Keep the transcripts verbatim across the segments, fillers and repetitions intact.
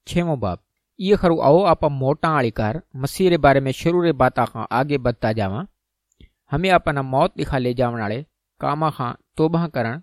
छेवों बाब ये खरू आओ आप मोटा आली कार मसीह रे बारे में शुरू रे बाता खां आगे बढ़ता जावा। हमें अपना मौत दिखा ले जावन वाले कामा खां तोबा करण,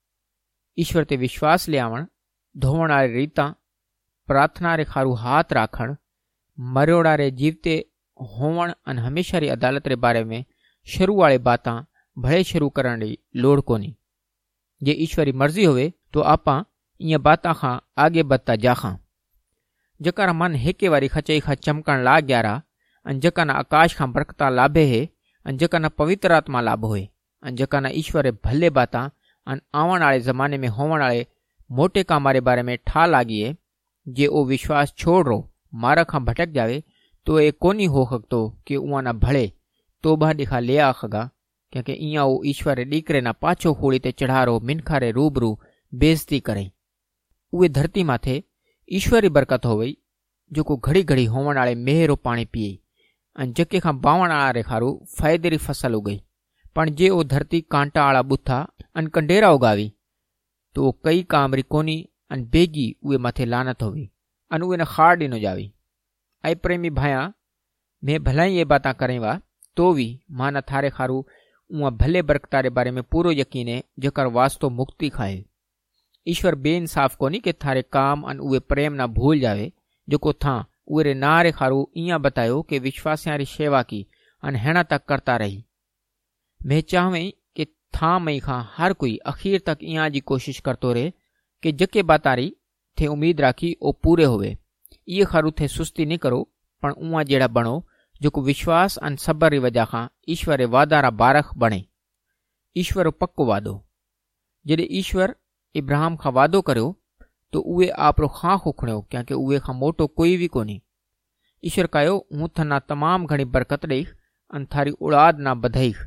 ईश्वर ते विश्वास ले आवण, धोवण वाले रीता, प्रार्थना रे खारू हाथ राखण, मरोड़ा रे जीवते होवण अन हमेशा री अदालत रे बारे में शुरू वाले बातां भले शुरू करण री लोड़ कोनी। जे ईश्वरी मर्जी होवे तो आपां इं बातां खां आगे बढ़ता जाखां। जकारा मन हेके वारी खचई खां चमकण लाग ग्यारा, अन जकाना आकाश खां बरकता लाभे है, अन जकाना पवित्र आत्मा लाभ होए, अन जकाना ईश्वर भले बातां अन आवण वाले जमाने में होवण वाले मोटे कामारे बारे में ठा लागिए। जे ओ विश्वास छोड़ रो मारा खां भटक जावे तो ए कोनी हो सकतो कि उआना भले तोबा दिखा ले आखगा, क्योंकि इं वो ईश्वर रे डीकरे ना पाछो खूड़ी ते चढ़ारो मिनखा रे रूबरू बेइज्जती करे। उहे धरती माथे ईश्वरी बरकत होवई जो को घड़ी घड़ी होवण वाले मेहरो पानी पिए, अन जके खां बावण वाला रे खारू फायदे री फसल उगई। पण जे ओ धरती कांटा वाला बुथा अन कंडेरा उगावी तो कई काम री कोनी, अन बेगी उहे माथे लानत होवी, अन उहे न खाड़ डिनो जावी। ऐ प्रेमी भाया मैं भलाई ये बातां करें वा तो भी माना थारे खारू उआ भले बरकता रे बारे में पूरो यकीन है जकर वास्तो मुक्ति खाए। ईश्वर बेइंसाफ कोनी के थारे काम अन उहे प्रेम ना भूल जावे जो को था उहे रे नारे खारू इया बतायो कि विश्वासियां री सेवा की अन हेणा तक करता रही। मैं चाहवे कि था मई खां हर कोई अखीर तक इया जी कोशिश करतो रहे कि जके बातारी थे उम्मीद राखी ओ पूरे होवे। ये खारू थे सुस्ती नहीं करो, पण उआ जेड़ा बनो जो को विश्वास अन सबर री वजह खां ईश्वर रे वादा रा बारख बने। ईश्वर पक्को वादो जॾे ईश्वर इब्राहिम खां वादो करियो तो उहे आपरो खां उखणियो, क्योंकि उहे खां मोटो कोई भी कोनी। ईश्वर कयो हूं थना तमाम घणी बरकत ॾेईख अन थारी औलाद ना बधाईख।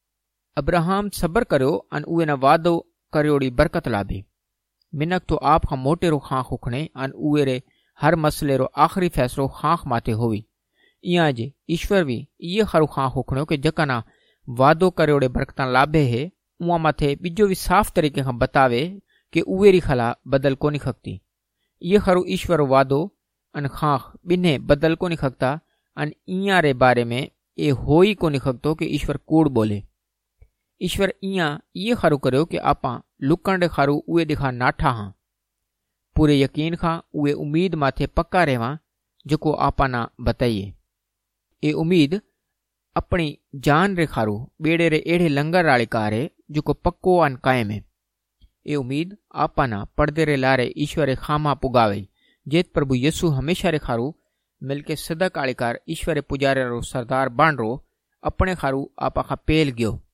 अब्राहम सबर करियो अन उहे न वादो करियोड़ी बरकत लाभे। मिनक तो आप खां मोटेरो खां उखणे अन उहे रे हर मसले रो आखिरी फैसलो खां माथे होवी। इया जे ईश्वर भी ये खरू खां उखणियो कि जकाना वादो करियोड़े बरकतां लाभे है उआ माथे बिजो भी साफ तरीके खां बतावे कि उहे री खला बदल कोनी खकती। ये खरू ईश्वर वादो अन खां बिन्हे बदल कोनी खकता, अन इया रे बारे में ए हो ही कोनी खकतो कि ईश्वर कूड़ बोले। ईश्वर इया ये खरू करियो कि आपां लुकण रे खारू उहे दिखा नाठा हां, पूरे यकीन खां उहे उम्मीद माथे पक्का रहवा जेको आपां ना बताइए। ए उम्मीद अपनी जान रे खारू बेड़े रे एड़े लंगर वाली कारे जो को पक्को अन कायम है। ए उम्मीद आपाना पर्दे रे लारे ईश्वर खामा पुगावे, जेत प्रभु यीशु हमेशा रे खारू मिलके सदक आलिकार ईश्वर पुजारे रो सरदार बन रो अपने खारू आपा खा पेल गयो।